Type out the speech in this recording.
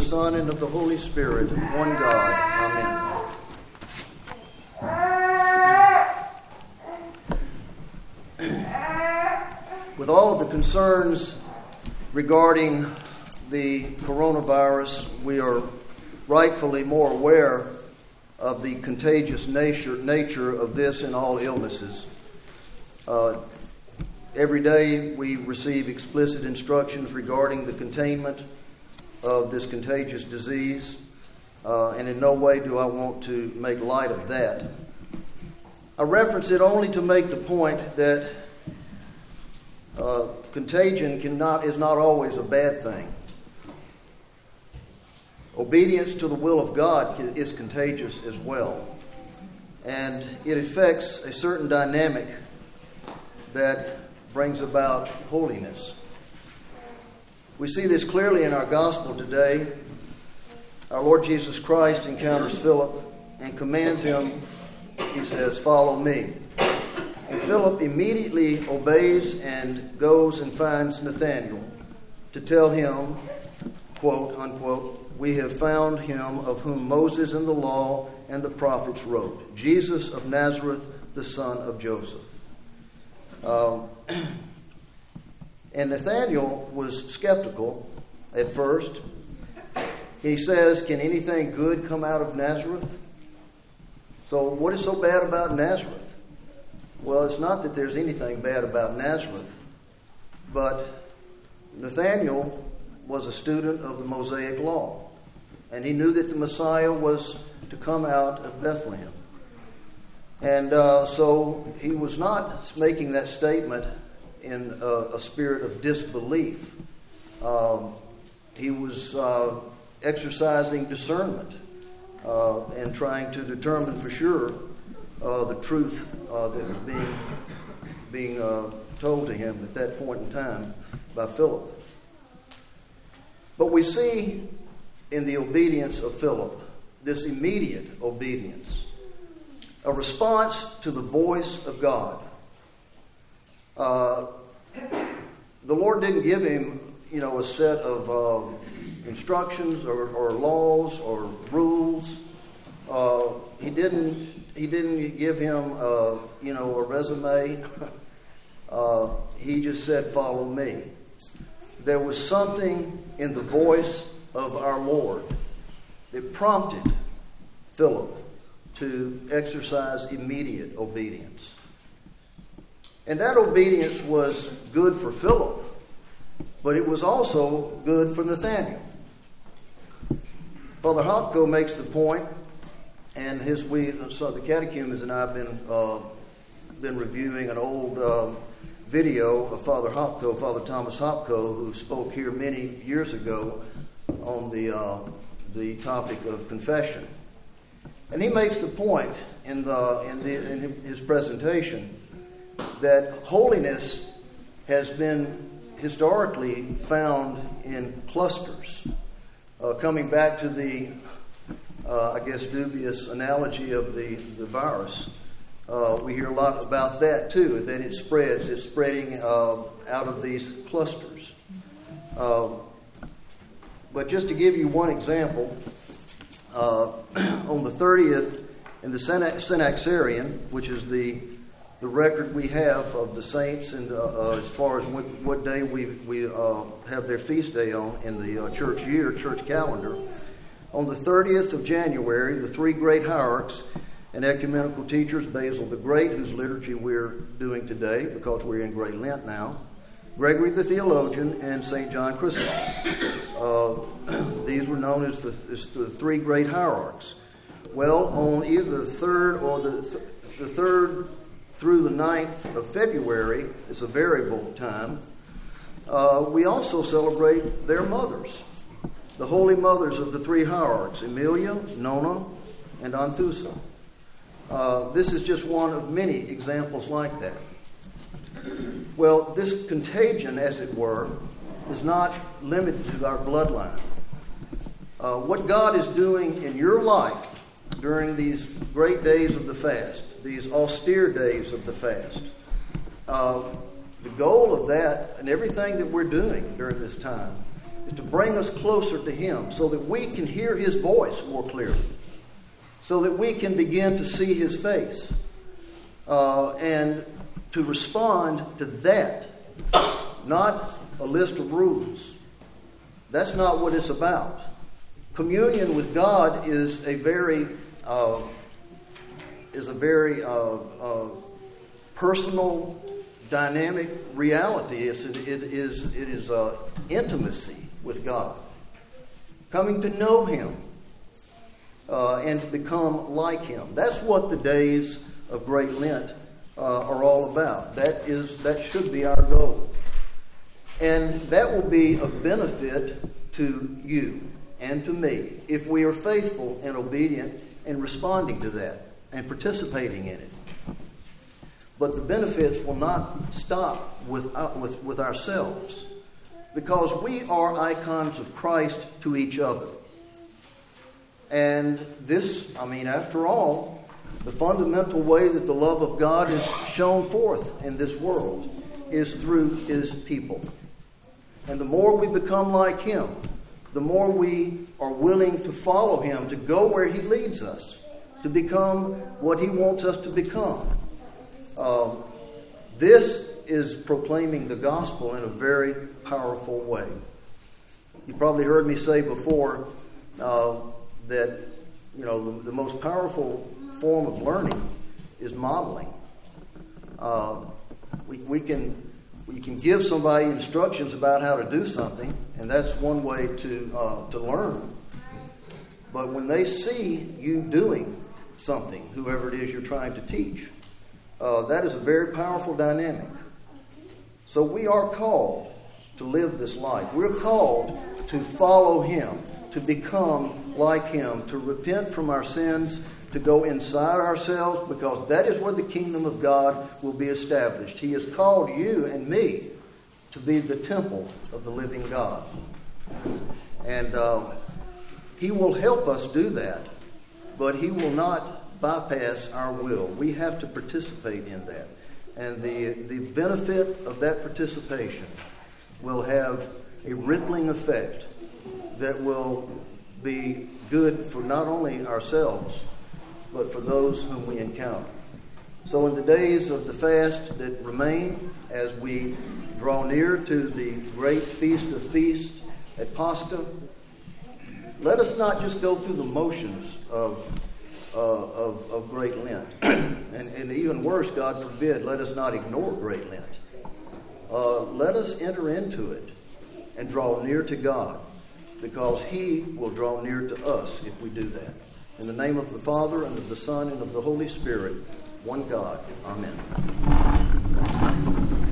Son, and of the Holy Spirit, one God. Amen. With all of the concerns regarding the coronavirus, we are rightfully more aware of the contagious nature of this and all illnesses. Every day we receive explicit instructions regarding the containment of this contagious disease, and in no way do I want to make light of that. I reference it only to make the point that contagion is not always a bad thing. Obedience to the will of God is contagious as well, and it affects a certain dynamic that brings about holiness. We see this clearly in our gospel today. Our Lord Jesus Christ encounters Philip and commands him, he says, "Follow me." And Philip immediately obeys and goes and finds Nathanael to tell him, quote, unquote, "We have found him of whom Moses and the law and the prophets wrote, Jesus of Nazareth, the son of Joseph." And Nathanael was skeptical at first. He says, "Can anything good come out of Nazareth?" So what is so bad about Nazareth? Well, it's not that there's anything bad about Nazareth, but Nathanael was a student of the Mosaic law, and he knew that the Messiah was to come out of Bethlehem. And so he was not making that statement in a spirit of disbelief. He was exercising discernment and trying to determine for sure the truth that was being told to him at that point in time by Philip. But we see in the obedience of Philip this immediate obedience, a response to the voice of God. The Lord didn't give him, a set of instructions or laws or rules. He didn't give him, a resume. He just said, "Follow me." There was something in the voice of our Lord that prompted Philip to exercise immediate obedience. And that obedience was good for Philip, but it was also good for Nathanael. Father Hopko makes the point, and the catechumens and I have been reviewing an old video of Father Hopko, Father Thomas Hopko, who spoke here many years ago on the topic of confession. And he makes the point in his presentation that holiness has been historically found in clusters. Coming back to the, dubious analogy of the virus, we hear a lot about that too, and then it's spreading out of these clusters. But just to give you one example, on the 30th in the Synaxarion, which is the record we have of the saints, and as far as what day we have their feast day on in the church calendar, on the 30th of January, the three great hierarchs and ecumenical teachers, Basil the Great, whose liturgy we're doing today because we're in Great Lent now, Gregory the Theologian, and St. John Chrysostom. These were known as the three great hierarchs. Well, on either the 3rd or the 3rd through the 9th of February, it's a variable time, we also celebrate their mothers, the holy mothers of the three hierarchs, Emilia, Nona, and Anthusa. This is just one of many examples like that. Well, this contagion, as it were, is not limited to our bloodline. What God is doing in your life during these great days of the fast, these austere days of the fast, the goal of that and everything that we're doing during this time is to bring us closer to Him so that we can hear His voice more clearly, so that we can begin to see His face, and to respond to that, not a list of rules. That's not what it's about. Communion with God is a very personal, dynamic reality. It is intimacy with God, coming to know Him, and to become like Him. That's what the days of Great Lent are all about. That should be our goal, and that will be of benefit to you and to me if we are faithful and obedient in responding to that and participating in it. But the benefits will not stop with ourselves, because we are icons of Christ to each other. And this, after all, the fundamental way that the love of God is shown forth in this world is through His people. And the more we become like Him, the more we are willing to follow Him, to go where He leads us, to become what He wants us to become. This is proclaiming the gospel in a very powerful way. You probably heard me say before that the most powerful form of learning is modeling. We can give somebody instructions about how to do something, and that's one way to learn. But when they see you doing something, whoever it is you're trying to teach, that is a very powerful dynamic. So we are called to live this life. We're called to follow Him, to become like Him, to repent from our sins, to go inside ourselves, because that is where the kingdom of God will be established. He has called you and me to be the temple of the living God. And He will help us do that, but He will not bypass our will. We have to participate in that. And the benefit of that participation will have a rippling effect that will be good for not only ourselves, but for those whom we encounter. So in the days of the fast that remain, as we draw near to the great feast of feasts at Pascha, let us not just go through the motions of Great Lent. And even worse, God forbid, let us not ignore Great Lent. Let us enter into it and draw near to God, because He will draw near to us if we do that. In the name of the Father, and of the Son, and of the Holy Spirit, one God. Amen.